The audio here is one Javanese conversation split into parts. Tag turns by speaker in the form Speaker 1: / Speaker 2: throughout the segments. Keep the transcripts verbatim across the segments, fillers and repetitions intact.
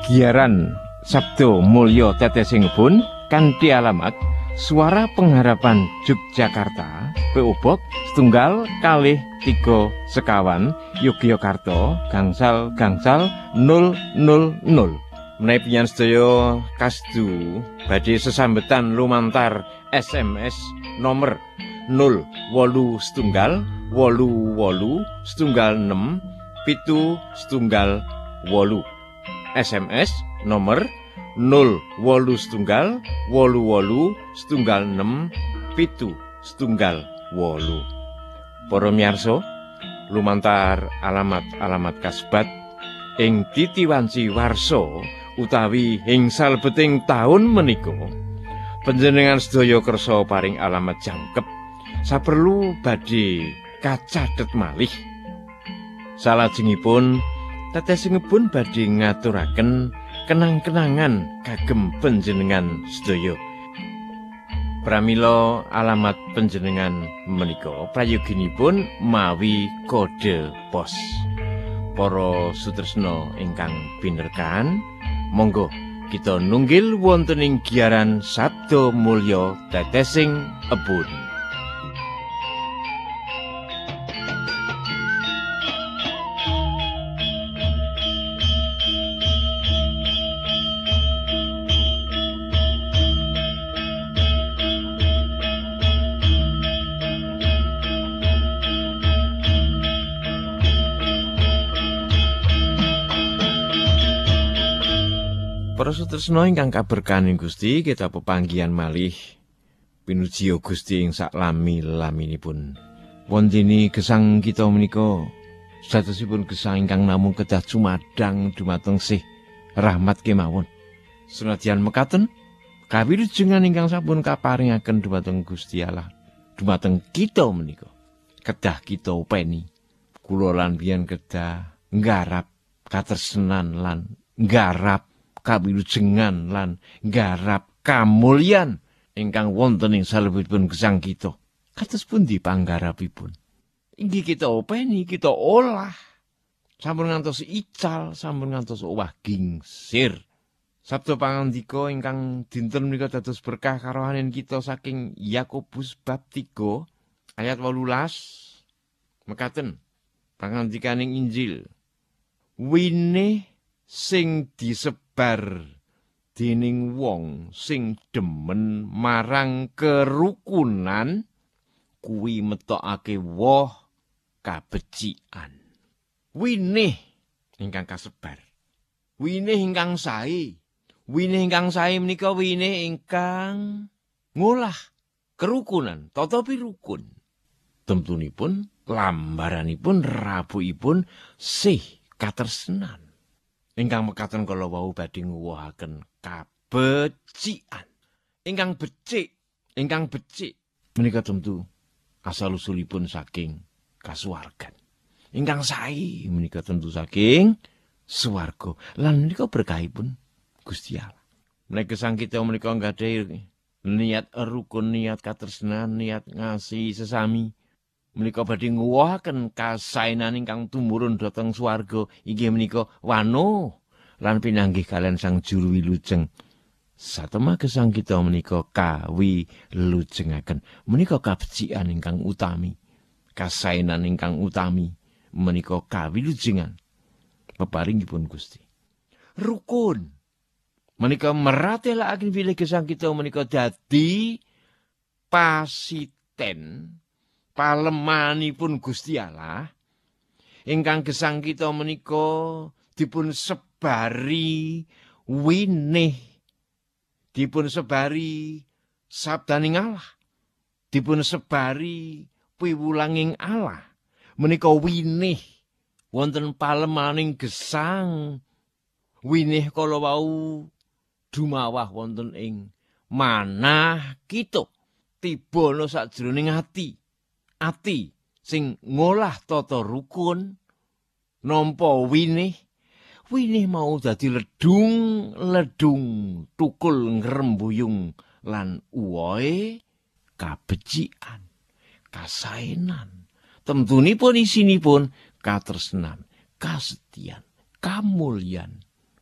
Speaker 1: Giaran Sabdo Mulya Tetesing kanthi alamat Suara Pengharapan Yogyakarta, P O Box setunggal kalih tiga sekawan Yogyakarta gangsal gangsal nol nol nol. Menawi panjenengan sedaya kasdu badhe sesambetan lumantar S M S nomor nol wolu setunggal wolu wolu setunggal enam pitu setunggal wolu. S M S nomor nol wolu setunggal wolu wolu setunggal enam pitu setunggal wolu. Para miyarsa, lumantar alamat-alamat kasebat ing titiwanci warsa utawi ing salebeting taun menika panjenengan sedaya kersa paring alamat jangkep saperlu badhe kacathet malih. Salajengipun tetesingipun badhe ngaturaken kenang-kenangan kagem panjenengan sedaya. Pramila alamat panjenengan menika prayoginipun mawi kode pos. Para sutresna ingkang pinerkan, monggo kita nunggil wonten ing giaran Sabdo Mulya Tetesing Embun. Para sutresna ingkang kaberkahaning Gusti, kita pepanggihan malih pinuji Gusti ing saklami-laminipun. Wondene gesang kita menika sadosipun gesang ingkang namung kedah cumadang dumateng sih rahmat kemawon. Senadyan mekaten kawilujengan ingkang sampun kaparingaken dumateng Gusti Allah dumateng kita menika kedah kita upeni. Kula lan biyen kedah nggarap katresnan lan nggarap kawilujengan lan nggarap kamulyan ingkang wonten ing salebetipun gesang kita. Kados pundi panggarapipun? Inggih kita openi, kita olah. Sampun ngantos ical, sampun ngantos owah gingsir. Sabda pangandika ingkang dinten menika dados berkah karohanen kita saking Yakobus bab tiga ayat wolulas. Mekaten pangandikaning Injil. Wine sing disebar dening wong sing demen marang kerukunan kuwi metokake woh kabecikan. Winih ingkang kasebar, winih ingkang sae, winih ingkang sae menika winih ingkang ngolah kerukunan, tatapi rukun. Temtunipun, lambaranipun, rabuipun sih katresnan. Ingkang mekaten kala wau badhe nguwuhaken kabecikan. Ingkang becik, ingkang becik menika tentu asal usulipun saking kasuwargan. Ingkang sae menika tentu saking swarga. Lan menika berkahipun Gusti Allah. Menika gesang kita menika nggadahi niat rukun, niat katresnan, niat ngasihi sesami. Menika badhe nguwuhaken kasaenan ingkang tumurun dhateng swarga inggih menika wano lan pinanggih kalian Sang Juru Wilujeng. Satema gesang kita menika kawilujengaken. Menika kabecikan ingkang utami, kasaenan ingkang utami menika kawilujengan peparingipun Gusti. Rukun menika meratelaken bilih gesang kita menika dadi pasiten palemanipun Gusti Allah ingkang gesang kita menika dipun sebari winih, dipun sebari sabdaning Allah, dipun sebari piwulanging Allah. Menika winih wonten palemaning gesang, winih kala wau dumawah wonten ing manah kita tibana sajroning ati. Ati sing ngolah tata rukun nampa winih, winih mau dadi ledung ledung tukul ngrembuyung lan uwohe kabecikan, kasaenan. Temtunipun isinipun katresnan, kasetyan, kamulyan,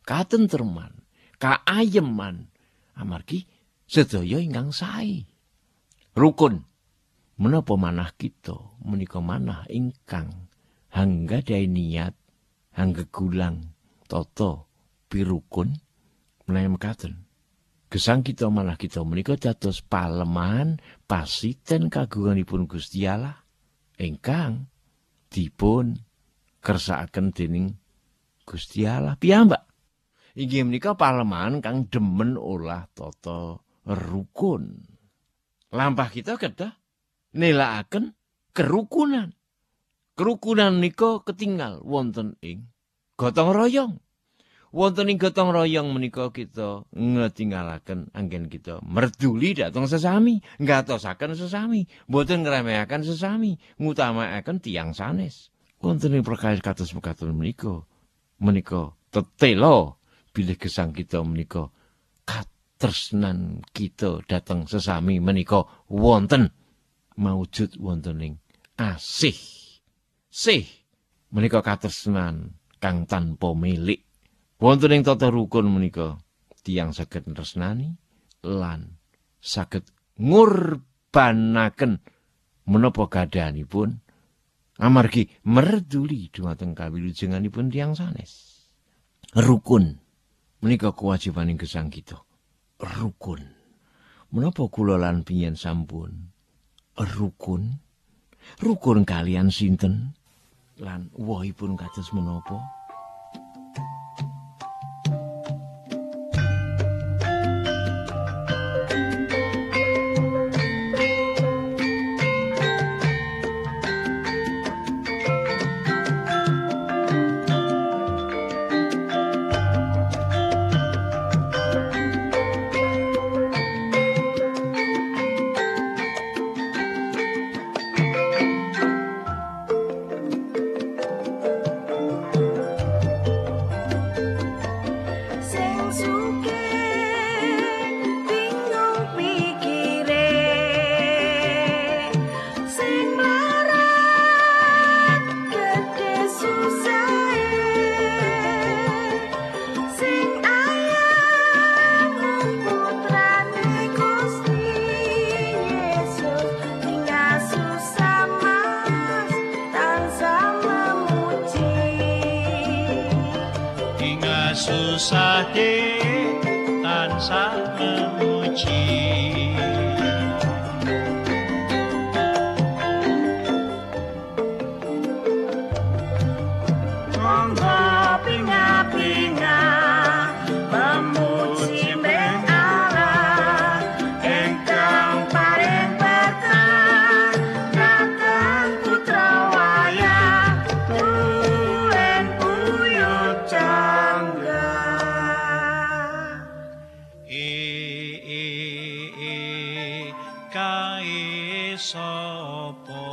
Speaker 1: katentreman, kaayeman amargi sedaya ingkang sae. Rukun menapa manah kita menika manah ingkang hanggadhahi niat hanggegulang tata pirukun menawi mekaten. Gesang kita manah kita menika dados palemahan pasiten kagunganipun Gusti Allah ingkang dipun kersakaken dening Gusti Allah piyambak. Inggih menika palemahan kang demen olah tata rukun. Lampah kita kedah nilakaken kerukunan. Kerukunan nika ketinggal wonten ing gotong royong. Wonten ing gotong royong menika kita ngetinggalaken anggen kita merduli dhateng sesami, ngatosaken sesami, boten ngremehaken sesami, ngutamakaken tiyang sanes. Wonten ing perkawis kados mekaten menika, menika tetela bilih gesang kita menika katresnan kita dhateng sesami menika wonten maujud wonten ing asih. Sih menika katresnan kang tanpa milik. Wonten ing tata rukun menika tiyang saged tresnani lan saged ngurbanaken menapa gadhahanipun amargi merduli dhumateng kawilujenganipun tiyang sanes. Rukun menika kewajibaning gesang kita. Rukun. Menapa kula lan pinyen sampun rukun? Rukun kalian sinten? Lan wohipun kados menapa?
Speaker 2: Susah dek tansah memuji. Monggo pinga-pinga memuji Mbah Allah ingkang paring berkah dhateng putra wayah tulen buyut cangga. Kae sapa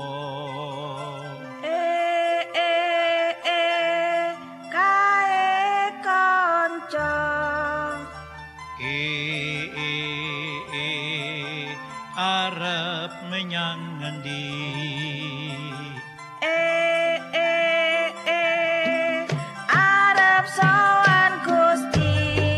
Speaker 3: eh eh eh kae kanca
Speaker 2: eh eh eh arep menyang ngendi
Speaker 3: eh eh eh arep sowan Gusti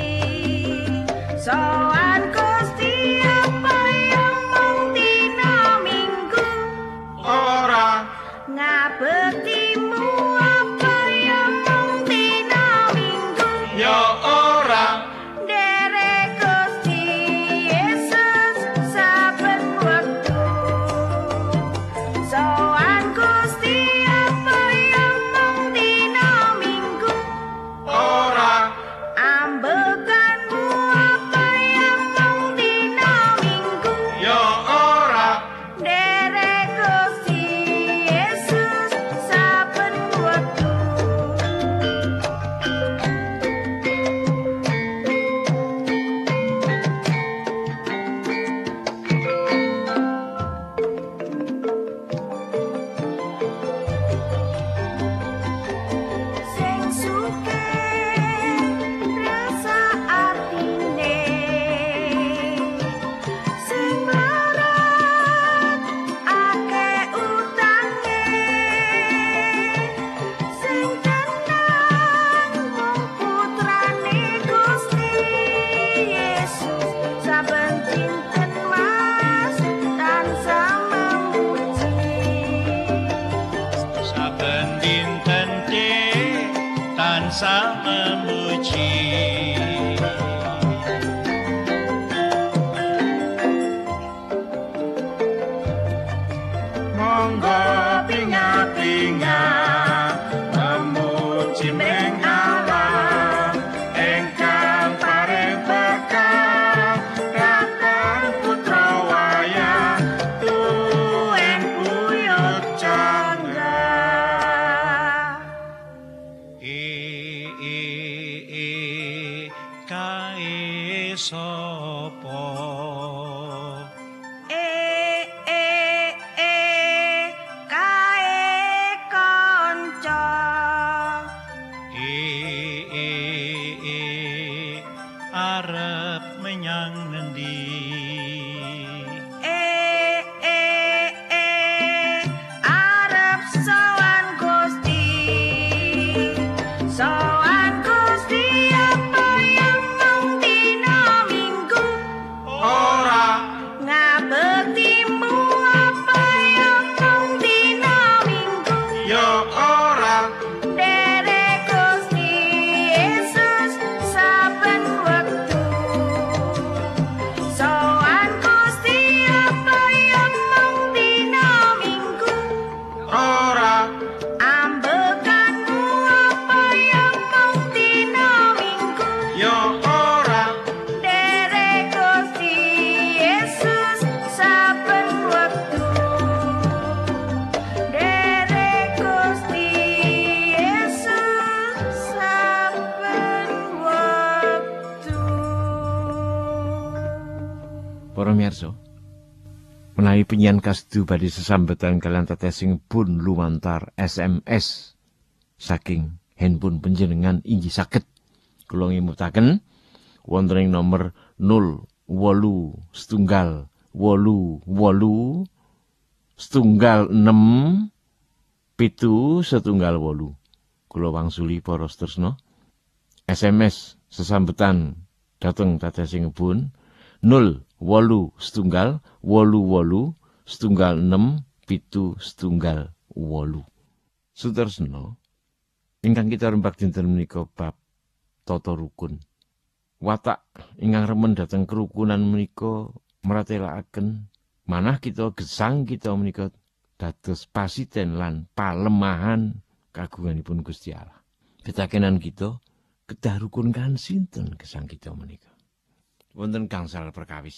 Speaker 3: sowan Gusti apa yang mung dina minggu
Speaker 2: ora
Speaker 3: ngabektimu apa yang mung dina minggu
Speaker 2: ya ora
Speaker 3: derek Gusti Yesus saben wektu so
Speaker 2: sapa
Speaker 3: Eh eh eh kae kanca
Speaker 2: eh eh eh arep menyang ngendi
Speaker 3: Eh eh eh arep sowan Gusti sowan Gusti apa yang mung dina Minggu
Speaker 2: ora
Speaker 3: ngabektimu apa yang mung dina Minggu
Speaker 2: yo ora
Speaker 3: derek Gusti Yesus saben wektu sowan Gusti apa yang mung dina Minggu
Speaker 2: ora
Speaker 3: ambekanmu apa yang mung dina Minggu
Speaker 2: yo ora
Speaker 3: derek Gusti Yesus saben wektu derek Gusti Yesus saben wektu.
Speaker 1: Para miyarsa, menawi penyian kasdu badhe sesambetan kalian tetesing pun lumantar S M S saking handphone panjenengan inggih saged kula ngimutaken wonten ing nomor nol wolu setunggal wolu wolu setunggal enem pitu setunggal wolu. Kula wangsuli para sedherek S M S sesambetan dhateng tetesing pun nol wolu setunggal wolu wolu setunggal enem pitu setunggal wolu. Sutresna ingkang kita rembak dinten menika bab tata rukun. Watak ingkang remen dhateng kerukunan menika mratelakaken manah kita gesang kita menika dados pasiten lan palemahan kagunganipun Gusti Allah. Ketakenan kita kedah rukun kan sinten gesang kita menika. Wonten gangsal perkawis.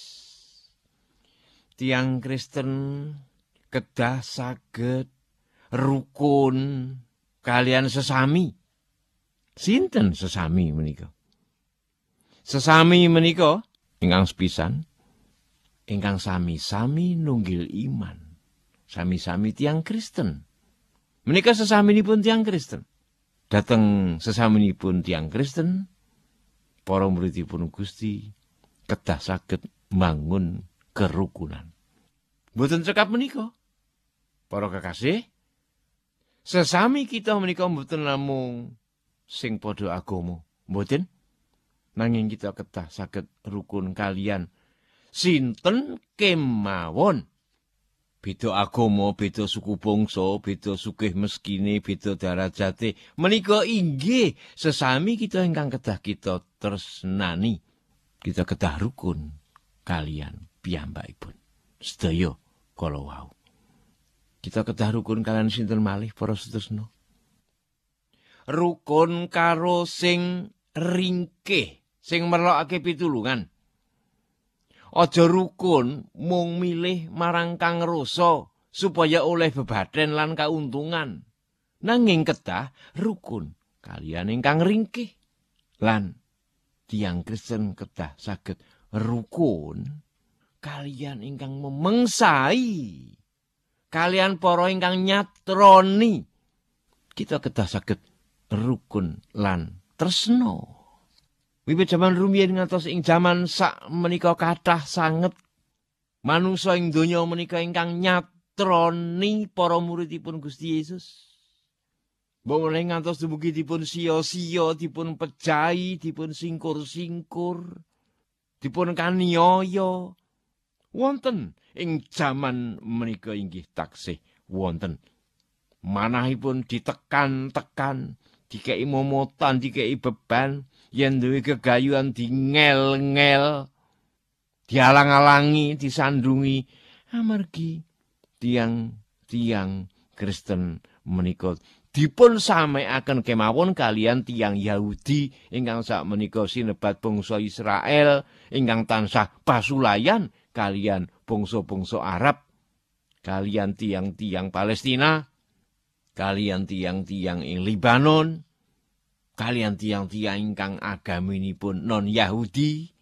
Speaker 1: Tiang Kristen kedah saged rukun kalian sesami. Sinten sesami menika? Sesami menika ingkang sepisan ingkang sami-sami nunggil iman. Sami-sami tiang Kristen. Menika sesaminipun tiang Kristen. Dateng sesaminipun tiang Kristen, para muridipun Gusti kedah saged mbangun kerukunan. Mboten cekap menika. Para kekasih, sesami kita menika mboten namung sing padha agama, mboten. Nanging kita kedah saged rukun kalian sinten kemawon. Beda agama, beda suku bangsa, beda sugih meskine, beda darajate. Menika inggih sesami kita ingkang kedah kita tresnani. Kita kedah rukun kalian piyambakipun. Sedaya kala wau. Kita kedah rukun kalian sinten malih para sedherek. Rukun karo sing ringkih, sing merlokake pitulungan. Aja rukun mung milih marang kang rasa supaya oleh bebaden lan kauntungan. Nanging kedah rukun kalian ingkang ringkih lan tiang Kristen kedah saged rukun kalian ingkang memengsai kalian para ingkang nyatroni. Kita kedah saged rukun lan tresna. Wiwit jaman rumiyin ngantos ing jaman sak menika kathah sanget manungsa ing donya menika ingkang nyatroni para muridipun Gusti Yesus. Boleh ngantos dumugi dipun sia-sia, dipun pejahi, dipun singkur-singkur, dipun kaniaya. Wonten ing jaman menika inggih taksih wonten. Manahipun ditekan-tekan, dikei momotan, dikei beban, yen duwe gegayuhan dingel-ngel, dialang-alangi, disandungi, amargi tiang-tiang Kristen menika dipun sameaken kemawon kalian tiang Yahudi ingkang sakmenika sinebat bangsa Israel ingkang tansah pasulayan kalian bangsa-bangsa Arab, kalian tiang-tiang Palestina, kalian tiang-tiang ing Libanon, kalian tiang-tiang ingkang agaminipun non Yahudi,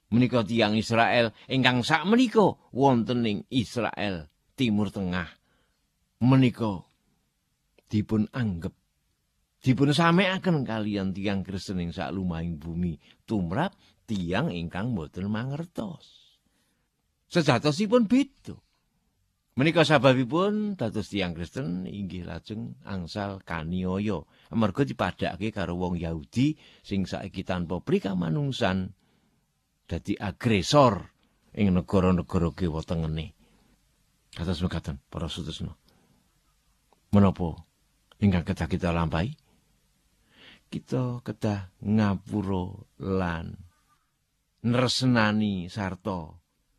Speaker 1: menika tiyang Israel ingkang sakmenika wonten ing Israel Timur Tengah menika dipun anggep dipun samekaken kalian tiyang Kristen ing saklumahing bumi tumrap tiyang ingkang boten mangertos. Sejatosipun beda. Menika sababipun dados tiyang Kristen inggih lajeng angsal kaniaya amarga dipadhake karo wong Yahudi sing saiki tanpa prikamanungsan dadi agresor ing negara-negara kiwa tengene. Kados mekaten para sedherek. Menapa ingkang kedah kita lampahi? Kita kedah ngapura lan nresnani sarta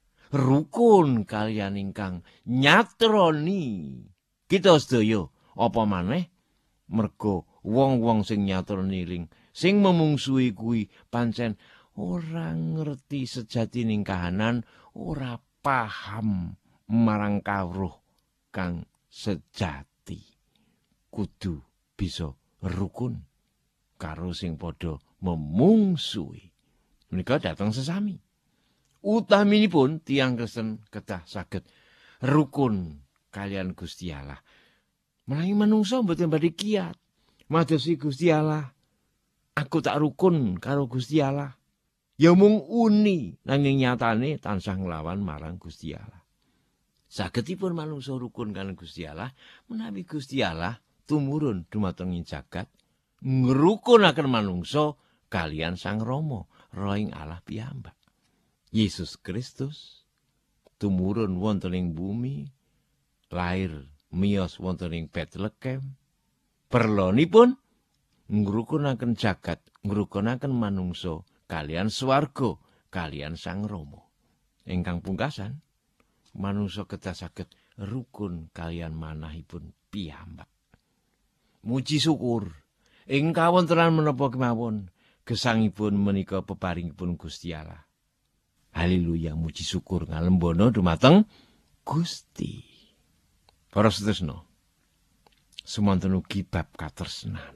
Speaker 1: rukun kalian ingkang nyatroni kita sedaya apa maneh merga wong-wong sing nyatroni ling sing memungsuhi kuwi pancen ora ngerti sejatining kahanan, ora paham marang kawruh kang sejati. Kudu bisa rukun karo sing padha memungsuhi. Menika dateng sesami. Utaminipun tiyang Kristen kedah saged rukun kalian Gusti Allah. Menawi manungsa mboten badhe kiyat madosi Gusti Allah. Aku tak rukun karo Gusti Allah. Ya mung uni nanging nyatane tansah nglawan marang Gusti Allah. Sagedipun manungsa rukun kalian Gusti Allah menawi Gusti Allah tumurun dumateng ing jagat ngrukunaken manungsa kalian Sang Rama, Rohing Allah piyambak. Yesus Kristus tumurun wonten ing bumi, lair miyos wonten ing Bethlehem. Perlonipun ngrukunaken jagat, ngrukunaken manungsa kalian swarga, kalian Sang Rama. Ingkang pungkasan, manungsa kedah saged rukun kalian manahipun piyambak. Muji syukur ing kawontenan menapa kemawon gesangipun menika peparingipun Gusti Allah. Haleluya, muji syukur ngalembono dumateng Gusti. Para sedherek, semonten ugi bab katresnan.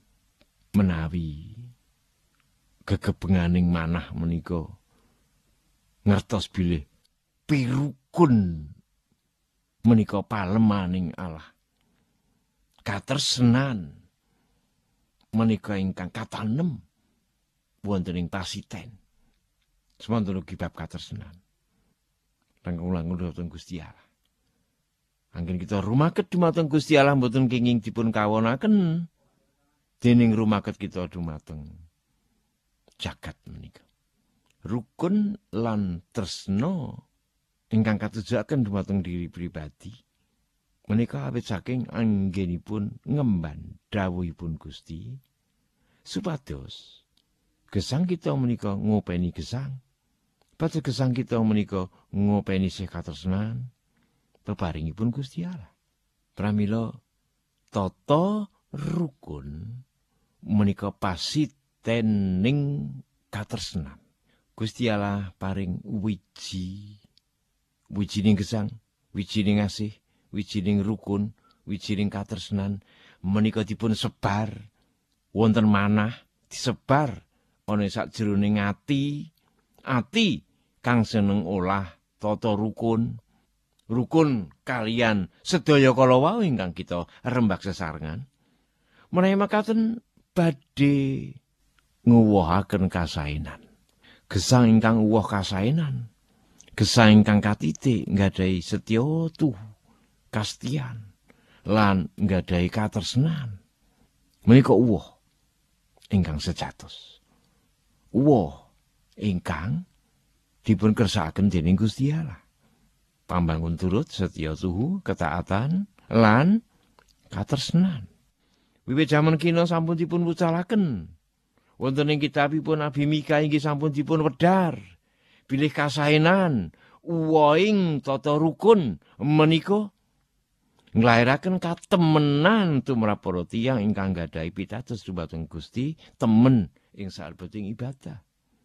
Speaker 1: Menawi gegebenganing manah menika ngertos bilih pirukun menika palemaning Allah. Katresnan menika ingkang katanem wonten ing pasiten. Semonten ugi bab katresnan. Langkung-langkung dumateng Gusti Allah. Anggen kita rumaket dumateng Gusti Allah mboten kenging dipun kawonaken dening rumaket kita dumateng jagat menika. Rukun lan tresna ingkang katujuaken dumateng diri pribadi menika awit saking anggenipun ngemban dawuhipun Gusti supados gesang kita menika ngopeni gesang. Pados gesang kita menika ngopeni sih katresnan peparingipun Gusti Allah. Pramila tata rukun menika pasitening katresnan. Gusti Allah paring wiji, wijining gesang, wijining asih, wijining rukun, wijining katresnan menika dipun sebar wonten manah disebar ana sakjroning ati, ati kang seneng olah tata rukun, rukun kalian sedaya kala wau ingkang kita rembag sesarengan. Menawi makaten badhe nguwuhaken kasainan. Gesang ingkang uwuh kasainan, gesang ingkang katitik nggadahi setya tuhu, kastian lan nggadahi katresnan. Menika uwuh ingkang sejatos. Uwuh ingkang dipun kersakaken dening Gusti Allah. Pambangun turut setya tuhu, ketaatan lan katresnan. Wiwit jaman kina sampun dipun wucalaken. Wonten ing kitabipun Nabi Mika inggih sampun dipun wedhar bilih kasainan uwoing tata rukun menika nglairaken katemenan tumrap para tiyang ingkang gadhahi pitados dumateng Gusti temen ing salebeting ibadah.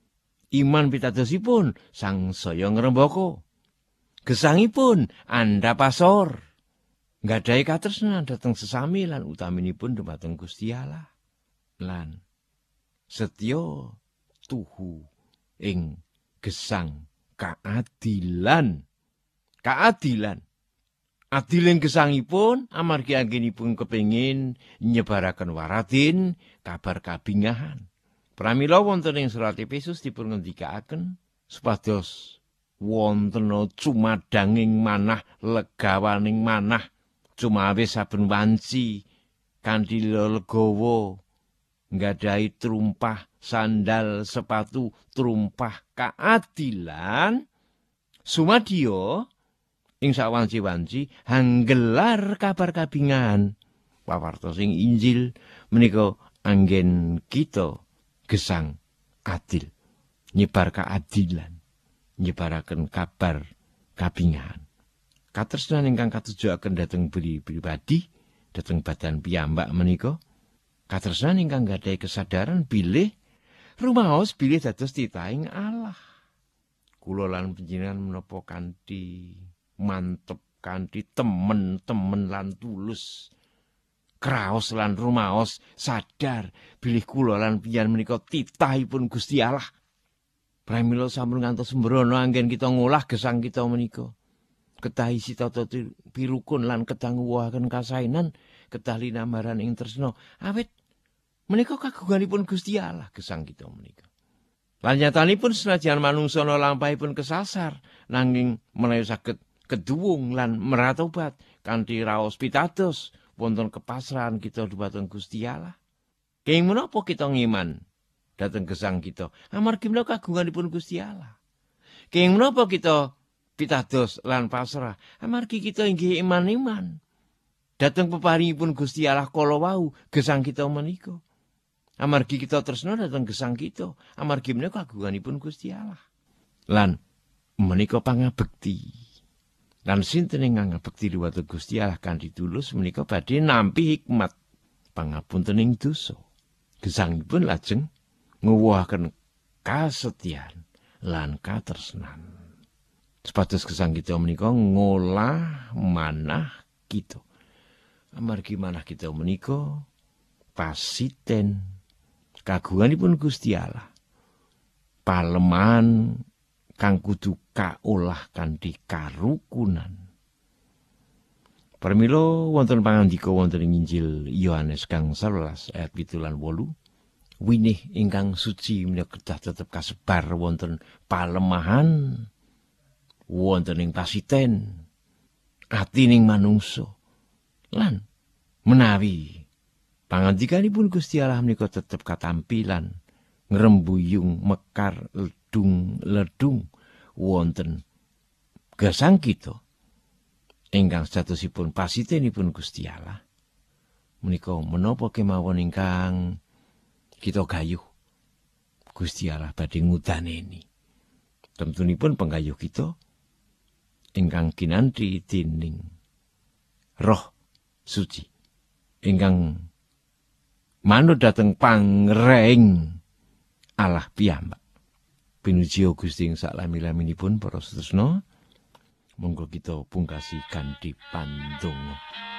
Speaker 1: Iman pitadosipun sangsaya ngrembaka. Gesangipun andhapasor. Gadhahi katresnan dhateng sesami lan utaminipun dumateng Gusti Allah. Lan setya tuhu ing gesang keadilan. Keadilan. Adiling gesangipun amargi anggenipun kepengin nyebaraken waratin kabar kabingahan. Pramila wonten ing surat Efesus dipun ngendikaaken supados wonten cumadanging manah legawaning manah cumawis saben wanci kanthi legowo nggadahi trumpah sandal sepatu trumpah keadilan sumadyo ing sawanci-wanci hanggelar kabar kabingahan pawartos ing Injil menika anggen kita gesang adil nyebar keadilan nyebaraken kabar kabingahan katresnan ingkang katujuaken dhateng pribadi dhateng badan piyambak menika katresnan ingkang gadhahi kesadaran bilih rumaos bilih dados titahing Allah. Kula lan panjenengan menapa kanthi mantep kanthi temen-temen lan tulus kraos lan rumaos sadar bilih kula lan panjenengan menika titahipun Gusti Allah. Pramila sampun ngantos sembrono anggen kita ngolah gesang kita menika. Kedah isi tata pirukun lan kedah nguwahaken kasainan, kedah linambaran ing tresna. Awit menika kagunganipun Gusti Allah gesang kita menika. Lan nyatanipun senajan manungsa lampahipun kesasar nanging menawi saged keduwung lan meratobat kanthi raos pitados wonten kepasrahan kita dhumateng Gusti Allah. Kenging menapa kita ngiman dhateng gesang kita? Amargi menika kagunganipun Gusti Allah. Kenging menapa kita pitados lan pasrah? Amargi kita inggih iman-iman dhateng peparingipun Gusti Allah kala wau gesang kita menika. Amargi kita tresna dhateng gesang kita, amargi menika kagunganipun Gusti Allah. Lan menika pangabekti. Lan sinten ingkang ngabekti dhumateng Gusti Allah kanthi tulus menika badhe nampi hikmat pangapuntening dosa. Gesangipun lajeng nguwahaken kasetyan lan katresnan. Supados gesang kita menika ngolah manah kita. Amargi manah kita menika pasiten kagunganipun Gusti Allah. Palemahan kang kudu kaolah kanthi karukunan. Pramila wonten pangandika wonten ing Injil Yohanes kang sewelas ayat pitu lan wolu, winih ingkang suci menika kedah tetep kasebar wonten palemahan, wonten ing pasiten, atining manungsa. Lan menawi pangandikanipun Gusti Allah menika tetep katampilan ngrembuyung mekar ledung-ledung wonten gesang kita ingkang statusipun pasitenipun Gusti Allah menika menapa kemawon ingkang kita gayuh Gusti Allah badhe ngudaneni temtunipun penggayuh kita ingkang kinanthi dening Roh Suci ingkang manut dhateng pangreng Allah piyambak. Pinuji Gusti ing salami-laminipun para setresna, monggo kita pungkasi kanthi pandonga.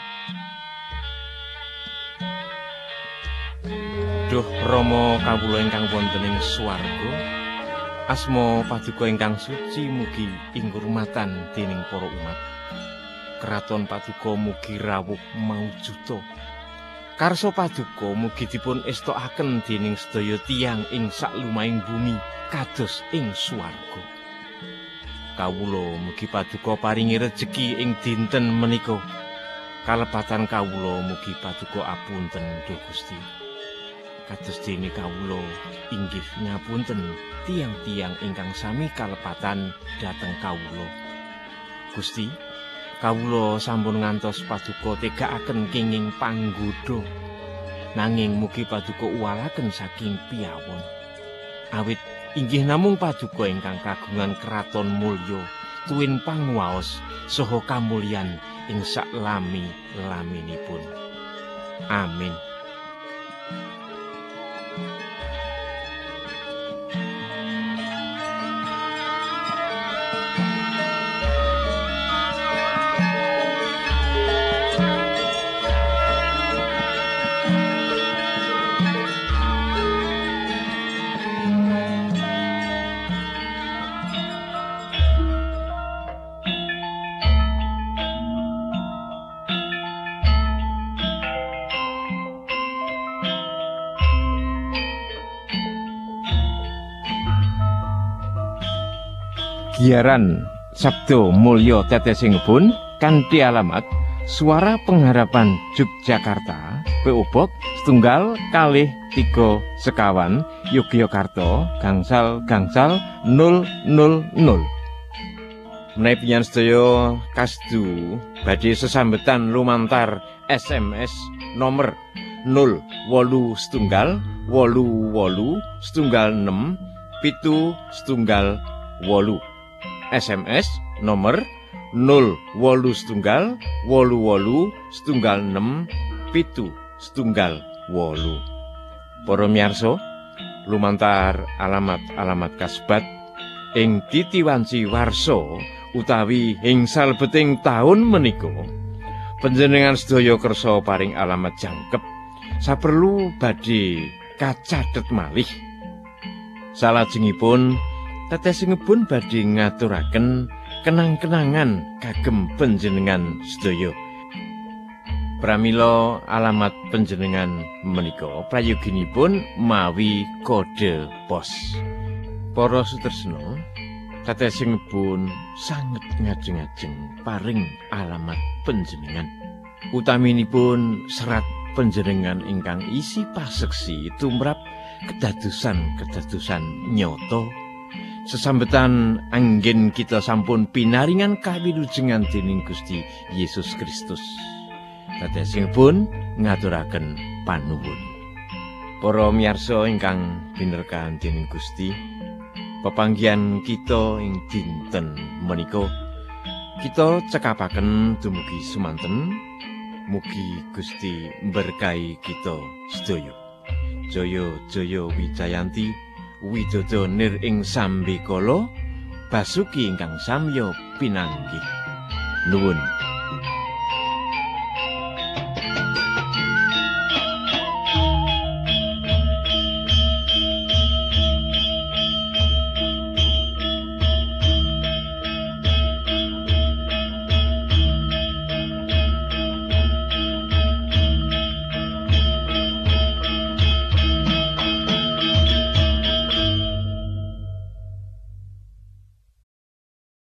Speaker 1: Duh Rama kawula ingkang wonten ing swarga, asma paduka ingkang suci mugi ing kurmatan dening para umat. Kraton paduka mugi rawuh maujuda. Karso paduka mugi dipun estokaken dening sedaya tiyang ing saklumahing bumi kados ing swarga. Kawula mugi paduka paringi rejeki ing dinten menika. Kalepatan kawula mugi paduka apunten Duh Gusti. Kados dene kawula inggih ngapunten tiyang-tiyang ingkang sami kalepatan dhateng kawula. Gusti, kawula sampun ngantos paduka tegakaken kenging panggoda, nanging mugi paduka uwalaken saking piyawon. Awit inggih namung paduka ingkang kagungan kraton mulya, tuwin panguwaos saha kamulyan ing saklami-laminipun. Amin. Giaran Sabdo Mulya Tetesing kanthi alamat Suara Pengharapan Yogyakarta, P O Box setunggal kalih tiga sekawan Yogyakarta gangsal gangsal nol nol nol. Menawi panjenengan sedaya kasdu badhe sesambetan lumantar S M S nomor nol wolu setunggal wolu wolu setunggal enam pitu setunggal wolu. S M S nomor nol wolu setunggal wolu wolu setunggal enam pitu setunggal wolu. Para miyarsa, lumantar alamat-alamat kasebat ing titiwanci warsa utawi ing salebeting taun menika, panjenengan sedaya kersa paring alamat jangkep saperlu badhe kacathet malih. Salajengipun tetesingipun badhe ngaturaken kenang-kenangan kagem panjenengan sedaya. Pramila alamat panjenengan menika prayoginipun mawi kode pos. Para sutresna, tetesingipun sanget ngajeng-ajeng paring alamat panjenengan. Utaminipun serat panjenengan ingkang isi paseksi tumrap kedadosan-kedadosan nyata. Sesambetan anggen kita sampun pinaringan kawilujengan dening Gusti Yesus Kristus. Tetesingipun ngaturaken panuwun. Para miyarsa ingkang binerkahan dening Gusti, pepanggihan kita ing dinten menika kita cekapaken dumugi sumanten. Mugi Gusti mberkahi kita sedaya. Jaya jaya Wijayanti Widodo nir ing sambikala basuki ingkang samya pinanggih. Nuwun.